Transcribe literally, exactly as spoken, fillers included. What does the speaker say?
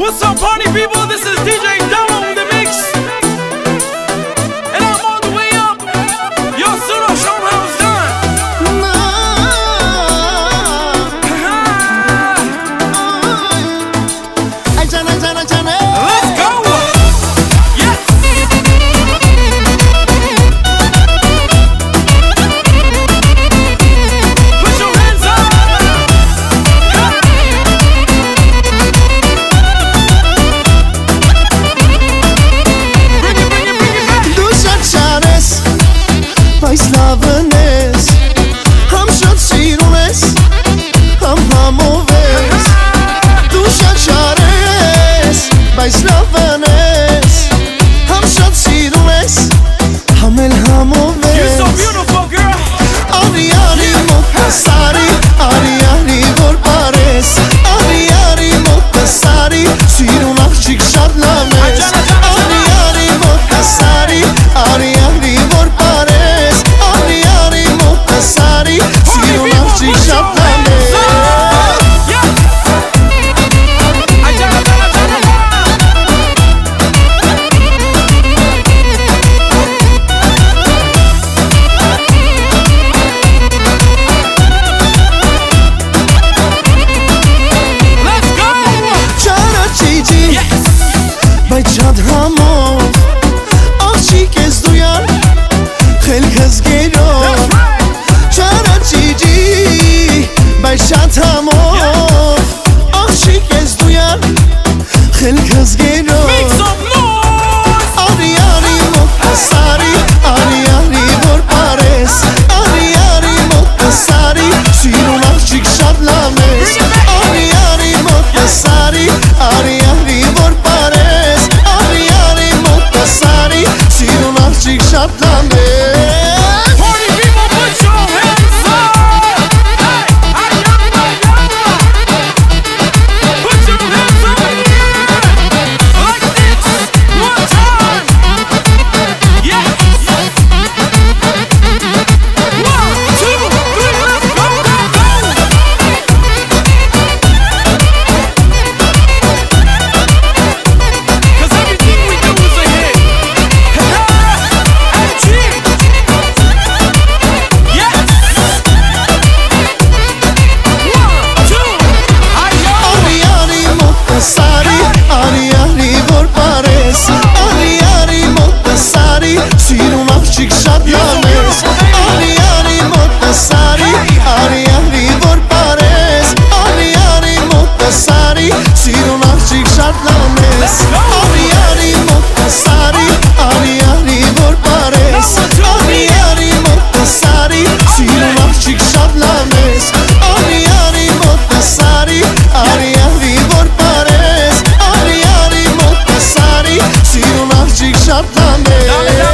What's up, party people? This is D J Damo in the mix, and I'm all the way up. Yo, Suro, show me how it's done. Let's go. Yes. Put your hands up. Bring it, bring it, bring it back. Դուշա չանես, բայց լավն ես, համ շատ սիրուն ես, համ համով ես. Դուշա չանես, բայց լավն ես, համ շատ սիրուն ես, համ էլ համով You're so ես. beautiful, girl. Արի արի մոտս արի, արի արի որ բարես. Արի արի մոտս արի, սիրուն աղջիկ շատ լավ ես. Արի արի մոտս արի, արի արի որ բարես. Արի արի մոտս արի, սիրուն աղջիկ շատ լավ ես. Yeah. Ajana, ajana, ajana. Let's go. Չարա ճիճի, Yes. բայց շատ համով. Աղջիկ ես դու յար, խելքս գերով. That's right. Չարա ճիճի, բայց շատ համով. Աղջիկ ես դու յար, խելքս գերով. Make some noise. Արի արի մոտս արի, արի արի որ բարես. Արի արի մոտս արի, սիրուն աղջիկ շատ լավ ես. Արի արի մոտս արի, արի արի որ բարես. Արի արի մոտս արի, սիրուն աղջիկ շատ լավ ես. Party people, put your hands up. Hey, ayana, ayana. Put your hands up in the air. Like this. One time. Yes. One, two, three, let's go, go, go. 'Cause everything we do is a hit. Hey, G. Yes. One, two. Ayo. Արի արի մոտս արի, արի արի որ բարես. Արի արի մոտս արի, սիրուն աղջիկ շատ լավ ես. Արի արի մոտս արի, արի արի որ բարես. Արի արի մոտս արի, սիրուն աղջիկ շատ լավ ես. Արի արի մոտս արի, արի արի որ բարես. Արի արի մոտս արի, սիրուն աղջիկ շատ լավ ես. Արի արի մոտս արի, արի արի որ բարես. Արի արի մոտս արի, սիրուն աղջիկ շատ լավ ես.